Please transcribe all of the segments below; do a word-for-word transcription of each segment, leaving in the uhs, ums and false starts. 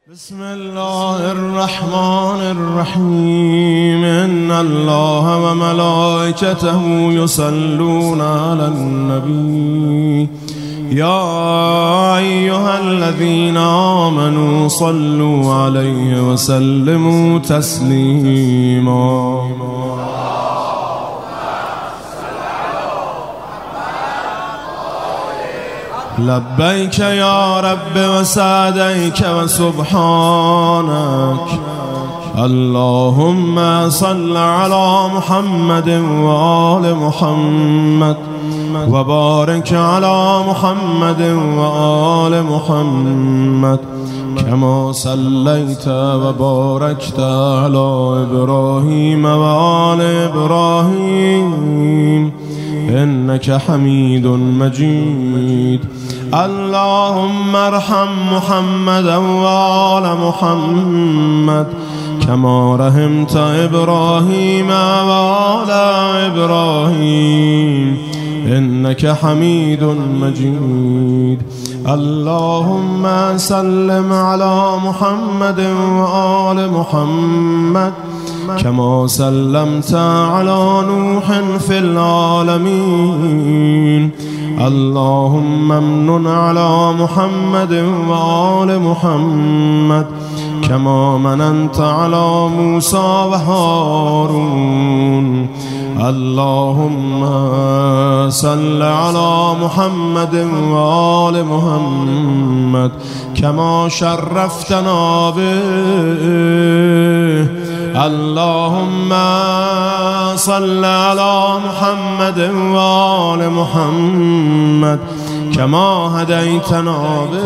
بسم الله الرحمن الرحيم إن الله وملائكته يصلون على النبي يا أيها الذين آمنوا صلوا عليه وسلموا تسليما. لبيك يا رب وسعديك وسبحانك. اللهم صل على محمد وآل محمد وبارك على محمد وآل محمد كما صليت وباركت على إبراهيم وآل إبراهيم إنك حميد مجيد. اللهم ارحم محمدا وآل محمد كما رحمت إبراهيم وآل إبراهيم إنك حميد مجيد. اللهم سلم على محمد وآل محمد كما سلمت على نوح في العالمين. اللهم امنن على محمد وآل محمد كما مننت على موسى وهارون. اللهم صل على محمد وآل محمد كما شرفتنا به. اللهم صل على محمد وآل محمد كما هديتنا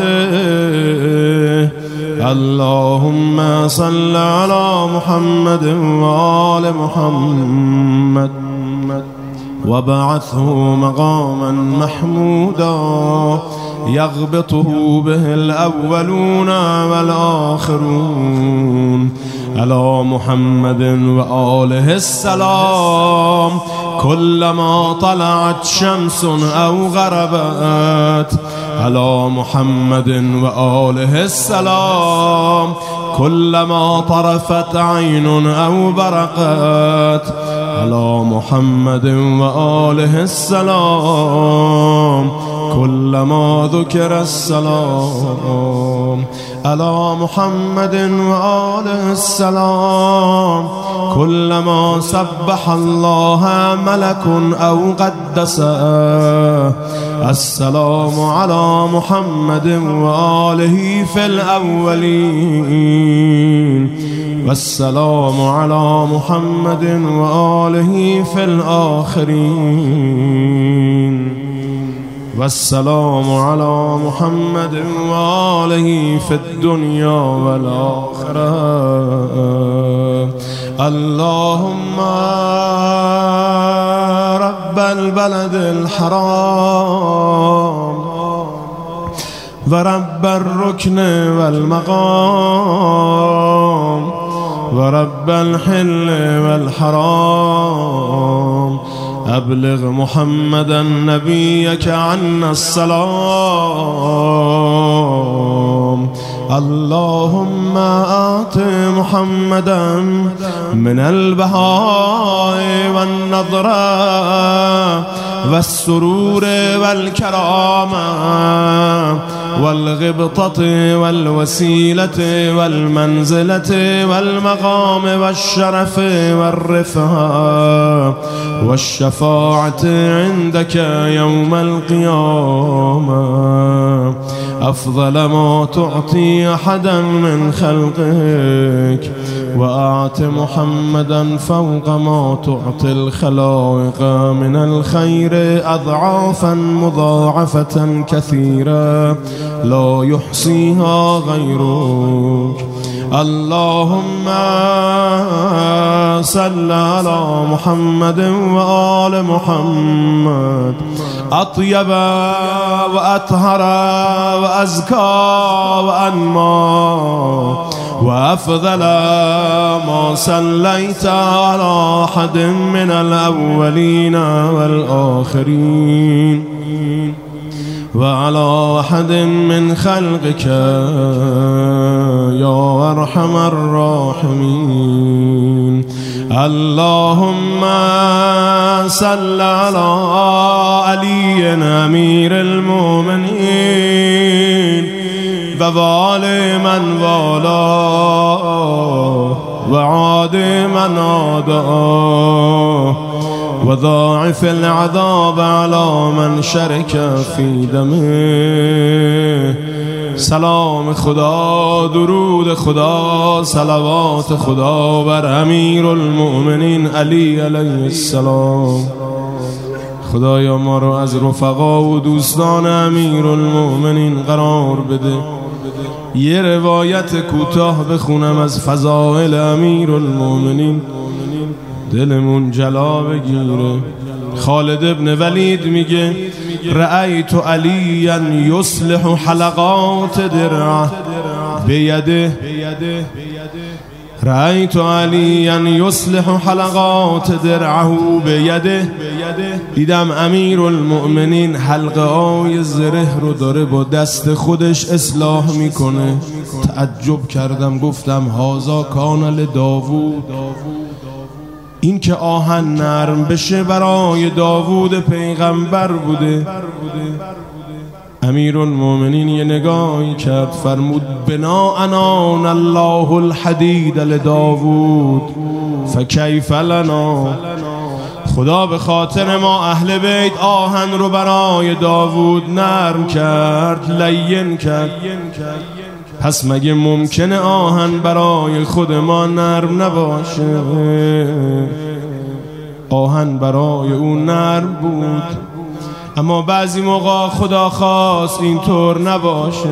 به. اللهم صل على محمد وآل محمد وبعثه مقاما محمودا يغبطه به الأولون والآخرون. على محمد وآله السلام كلما طلعت شمس أو غربت. على محمد وآله السلام كلما طرفت عين أو برقت. على محمد وآله السلام كلما ذكر السلام. على محمد وآله السلام كلما سبح الله ملك أو قدسه. السلام على محمد وآله في الأولين والسلام على محمد وآله في الآخرين والسلام على محمد وآله في الدنيا والآخرة. اللهم رب البلد الحرام ورب الركن والمقام ورب الحل والحرام أبلغ محمدا نبيك عنا السلام. اللهم آت محمدا من البهاء والنضرة والسرور والكرامة والغبطة والوسيلة والمنزلة والمقام والشرف والرفعة والشفاعة عندك يوم القيامة أفضل ما تعطي أحدا من خلقك. وأعط محمدا فوق ما تعطي الخلائق من الخير أضعافا مضاعفة كثيرة لا يحصيها غيرك. اللهم صل على محمد وآل محمد أطيب وأطهر وأزكى وأنمى وأفضل ما صليت على أحد من الأولين والآخرين وعلى أحد من خلقك يا ارحم الراحمين. اللهم صل على علي امير المؤمنين وآل من والاه وعاد من عاداه وضاعف العذاب على من شرك في دمه. سلام خدا، درود خدا، صلوات خدا بر امیر المؤمنین علی علیه السلام. خدایا ما رو از رفقا و دوستان امیر المؤمنین قرار بده. یه روایت کوتاه بخونم از فضائل امیر المؤمنین، دلمون جلا بگیره. خالد ابن ولید میگه رأیت علیا یصلح حلقات درعه بیده. رأیت علیا یصلح حلقات درعه بیده. دیدم امیر المؤمنین حلقه های زره رو داره با دست خودش اصلاح میکنه. تعجب کردم، گفتم هازا کان لداوود. این که آهن نرم بشه برای داوود پیغمبر بوده. امیر المؤمنین یه نگاهی کرد، فرمود بنا انان الله الحدید لداوود فکیف لنا. خدا به خاطر ما اهل بیت آهن رو برای داوود نرم کرد، لین کرد. پس مگه ممکنه آهن برای خود ما نرم نباشه؟ آهن برای اون نرم بود، اما بعضی موقع خدا خواست اینطور نباشه.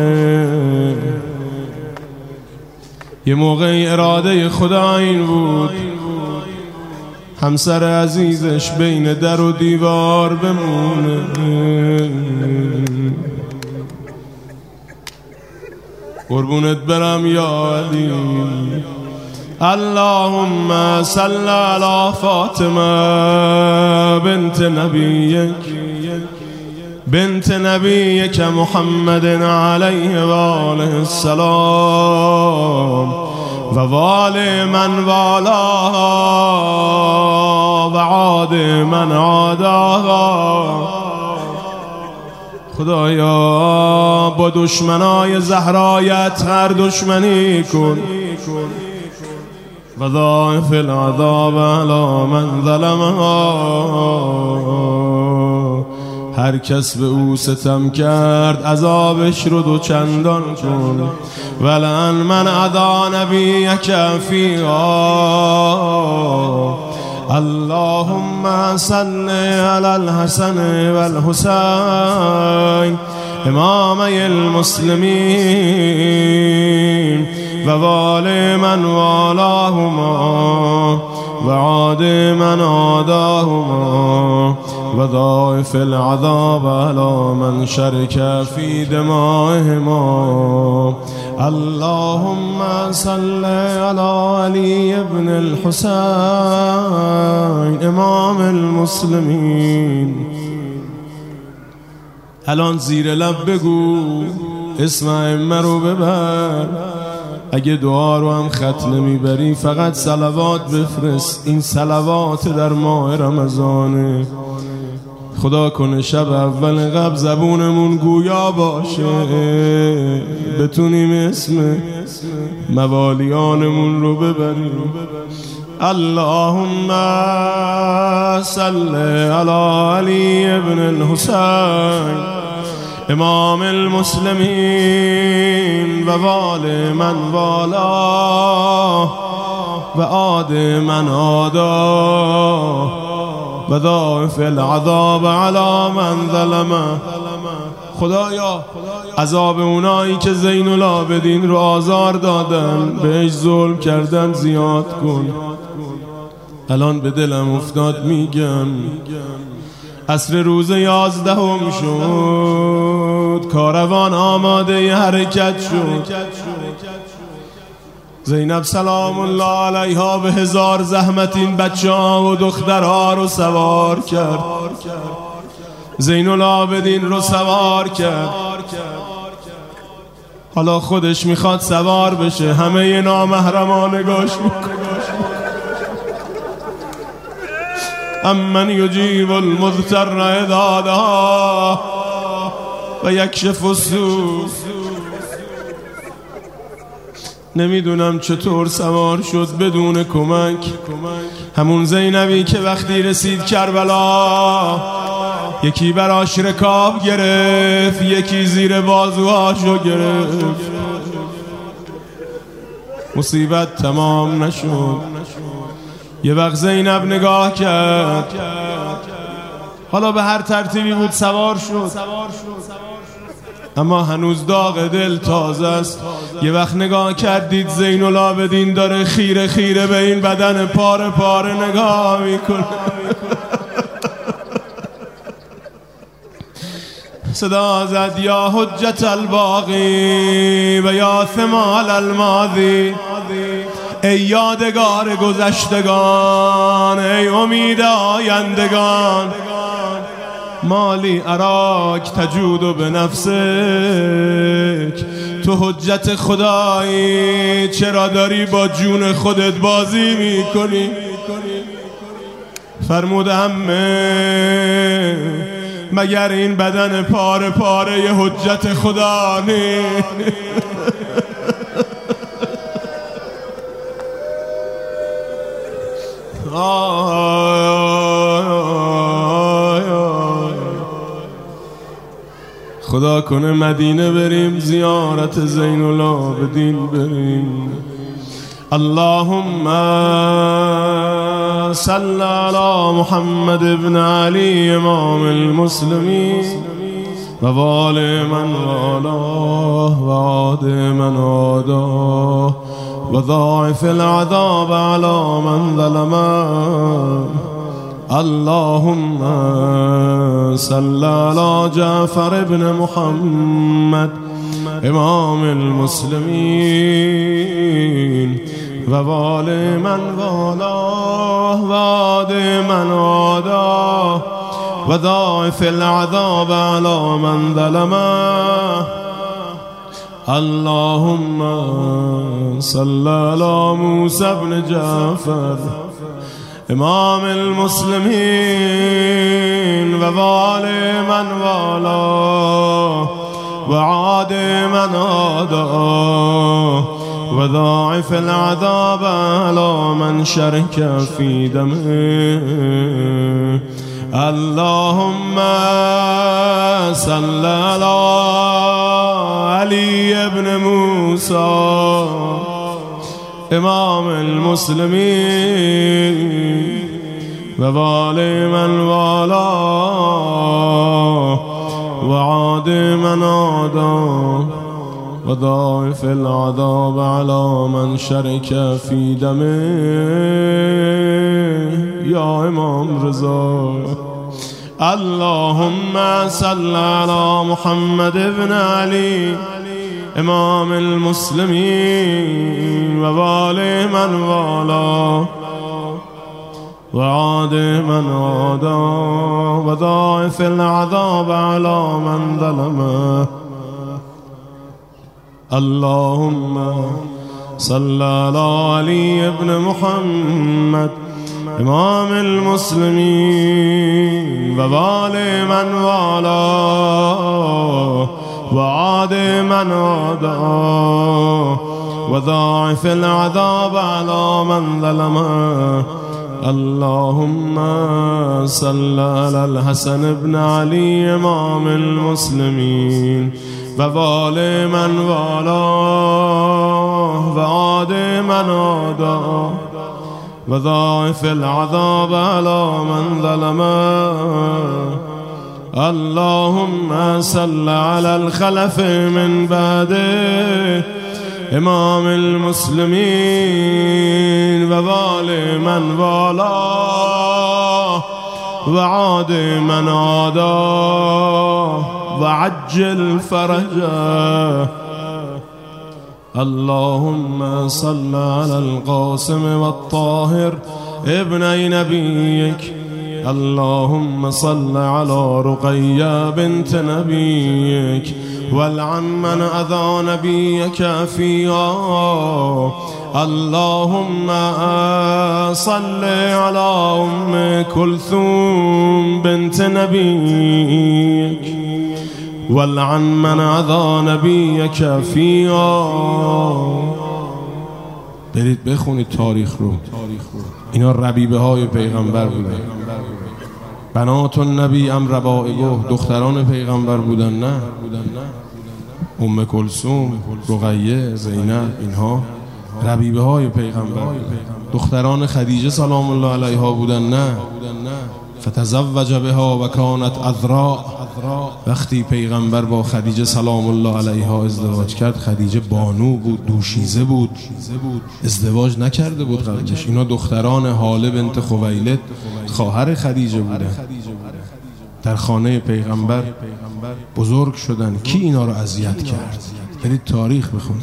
یه موقع اراده خدا این بود همسر عزیزش بین در و دیوار بمونه. قربونت برم یا علی. اللهم صل على فاطمه بنت نبیک بنت نبیک محمد علیه و آله السلام و وال من والا و عاد من عادا. خدایا با دشمنای زهرایت هر دشمنی کن و ضاعف العذاب علی من ظلمها. هر کس به او ستم کرد عذابش رو دو چندان کن. ولعن من عدا نبیک فیها. اللهم صل على الحسن والحسين امامي المسلمين ووال من والاهما وعاد من عاداهما وضاعف العذاب على من شرك في دمائهما. اللهم صل على علي بن الحسين امام المسلمين. الان زیر لب بگو اسم ائمه رو ببر. اگه دعا رو هم خط نمیبری فقط صلوات بفرست. این صلوات در ماه رمضانه. خدا کنه شب اول قبل زبونمون گویا باشه، بتونیم اسم موالیانمون رو ببریم. اللهم صل على علي بن الحسين امام المسلمين ووال من والاه وعاد من عاداه وضاعف العذاب على من ظلمه. خدایا عذاب اونایی که زین العابدین رو آزار دادن، بهش ظلم کردن زیاد کن. الان به دلم افتاد میگم عصر روز یازدهم شد، کاروان آماده حرکت شد. زینب سلام الله علیها به هزار زحمت این بچه ها و دخترها رو سوار کرد، زین العابدین رو سوار کرد. حالا خودش میخواد سوار بشه، همه نامحرما نگاش میکنه. امن یجیب المضطر اذا دعاه و یکشف السوء. نمیدونم چطور سوار شد بدون کمک. همون زینبی که وقتی رسید کربلا یکی براش رکاب گرفت، یکی زیر بازوهاشو گرفت. مصیبت تمام نشد. یه وقت زینب نگاه کرد، حالا به هر ترتیبی بود سوار شد، اما هنوز داغ دل تازه است. یه وقت نگاه کردید زین العابدین داره خیره خیره به این بدن پاره پاره نگاه میکنه. صدا زد یا حجت الباقی و یا ثمال الماضی. ای یادگار گذشتگان، ای امید آیندگان، مالی اراک تجود به نفسک. تو حجت خدایی، چرا داری با جون خودت بازی میکنی؟ فرمود عمه مگر این بدن پاره پاره ی حجت خدا نیست؟ خدا کنه مدینه بریم زیارت زین العابدین بریم. اللهم صل علی محمد ابن علی امام المسلمین و وال من والاه و عاد من عاداه و ضاعف العذاب علی من ظلمه. اللهم صل على جعفر ابن محمد امام المسلمين و وال من والاه و عاد من عاداه و ضاعف العذاب على من ظلمه. اللهم صل على موسى بن جعفر امام المسلمين و وال من والاه و عاد من عاداه و ضاعف العذاب على من شرك في دمه. اللهم صل على علي ابن موسى امام المسلمين و وال من والاه و عاد من عاداه و ضاعف العذاب على من شرك في دمه. یا امام رضا. اللهم صل على محمد ابن علي امام المسلمين و وال من والاه و عاد من عاداه و ضاعف العذاب على من ظلمه. اللهم صل على علي ابن محمد امام المسلمين و وال من والاه و عاد من عاداه و ضاعف العذاب على من ظلمه. اللهم صل على الحسن بن علي امام المسلمين و وال من والاه و عاد من عاداه و ضاعف العذاب على من ظلمه. اللهم صل على الخلف من بعده امام المسلمين و وال من والاه و عاد من عاداه و عجل فرجه. اللهم صل على القاسم والطاهر ابني نبيك. اللهم صل على رقية بنت نبيك والعن من أذى نبيك فيها. اللهم صل على أم كلثوم بنت نبيك والعن من أذى نبيك فيها. برید بخونید تاریخ رو. اینا ربیبه های پیغمبر بودن. بنات النبی ام ربائبه، دختران پیغمبر بودن. نه ام کلثوم، رقیه، زینب، اینها ربیبه های پیغمبر، دختران خدیجه سلام الله علیها بودن. نه فتزوج بها و کانت عذراء. وقتی پیغمبر با خدیجه سلام الله علیها ازدواج کرد، خدیجه بانو بود، دوشیزه بود، ازدواج نکرده بود قبلش. اینا دختران حاله بنت خویلد خواهر خدیجه بودن، در خانه پیغمبر بزرگ شدن. کی اینا رو اذیت کرد؟ برید تاریخ بخونید.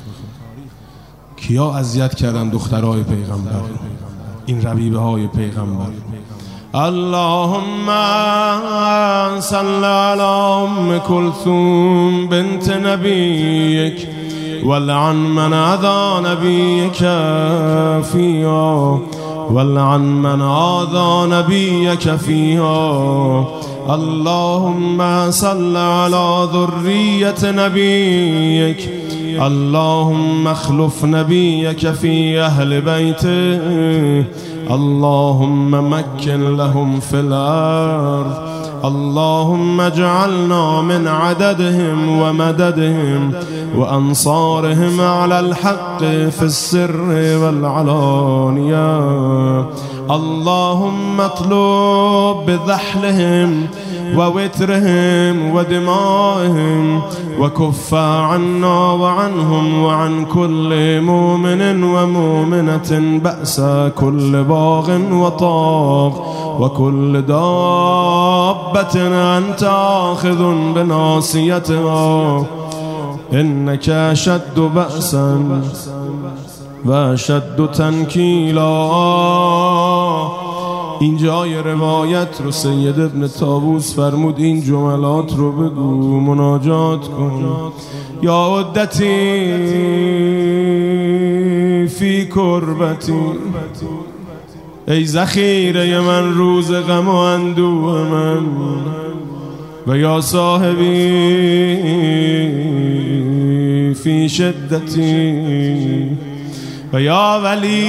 کیا اذیت کردن دخترای پیغمبر؟ این ربیبه های پیغمبر. اللهم صل على ام كلثوم بنت نبيك والعن من أذى نبيك فيها والعن من آذى نبيك فيها. اللهم صل على ذرية نبيك. اللهم اخلف نبيك في أهل بيته. اللهم مكن لهم في الأرض. اللهم اجعلنا من عددهم ومددهم وأنصارهم على الحق في السر والعلانية. اللهم اطلب بذحلهم ووترهم ودمائهم وكف عنا وعنهم وعن كل مؤمن ومؤمنة بأس كل باغ وطاغ وكل دابة أنت آخذ بناصيتها إنك أشد بأسا وأشد تنكيلا. این جای روایت رو سید ابن طاووس فرمود این جملات رو بگو، مناجات کن. یا عدتی فی کربتی، ای ذخیره من روز غم و اندوه من. و یا صاحبی فی شدتی و یا ولی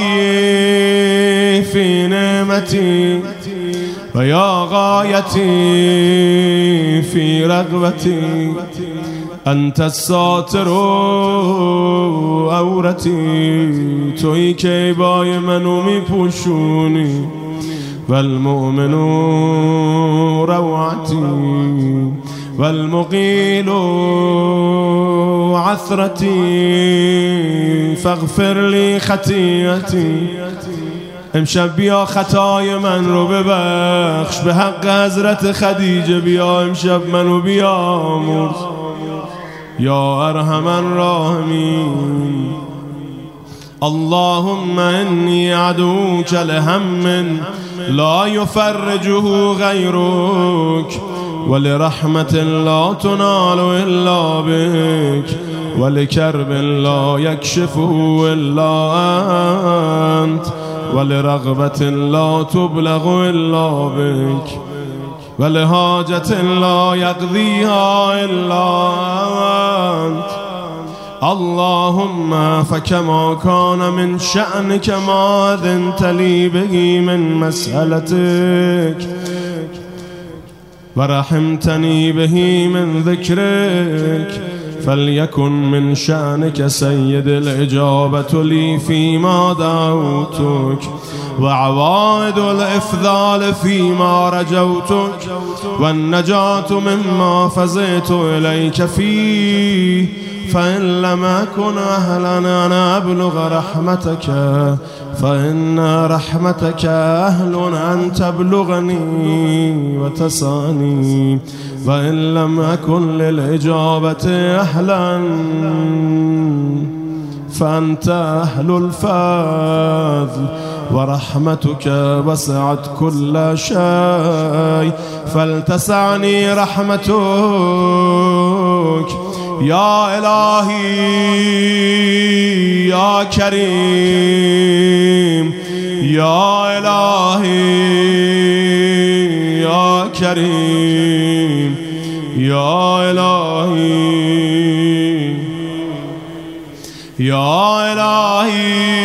فی نعمتی و یا غایتی فی رغبتی. انت الساتر عورتی، تویی که عیبای منو میپوشونی. والمؤمن روعتی والمقیل عثرتی فاغفر لی خطیئتی. امشب بیا خطای من رو ببخش، به حق حضرت خدیجه بیا امشب منو بیامرز یا ارحم الراحمین. اللهم انی عدوک لهم لا یفرجه غیرک ولرحمة لا تنال إلا بك ولكرب لا يكشفه إلا أنت ولرغبة لا تبلغ إلا بك ولحاجة لا يقضيها إلا أنت. اللهم فكما كان من شأنك ما أذنت لي به من مسألتك ورحمتني به من ذكرك فليكن من شأنك سيد الإجابة لي فيما دعوتك وعوائد الإفضال فيما رجوتك والنجاة مما فزعت إليك فيه. فإن لم أكن أهلا أن أبلغ رحمتك فإن رحمتك أهل أن تبلغني وتسعني. وإن لم أكن للإجابة أهلا فأنت أهل الفضل ورحمتك وسعت كل شيء فلتسعني رحمتك یا الهی یا کریم یا الهی یا کریم یا الهی یا الهی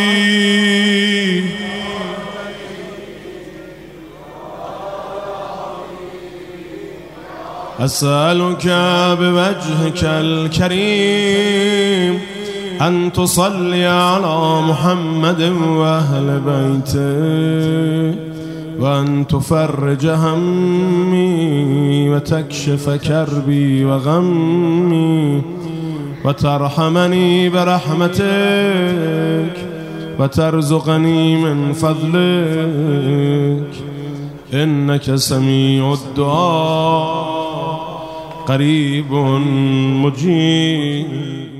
أسألك بوجهك الكريم أن تصلي على محمد وأهل بيته وأن تفرج همي وتكشف كربي وغمي وترحمني برحمتك وترزقني من فضلك إنك سميع الدعاء قريب مجيب.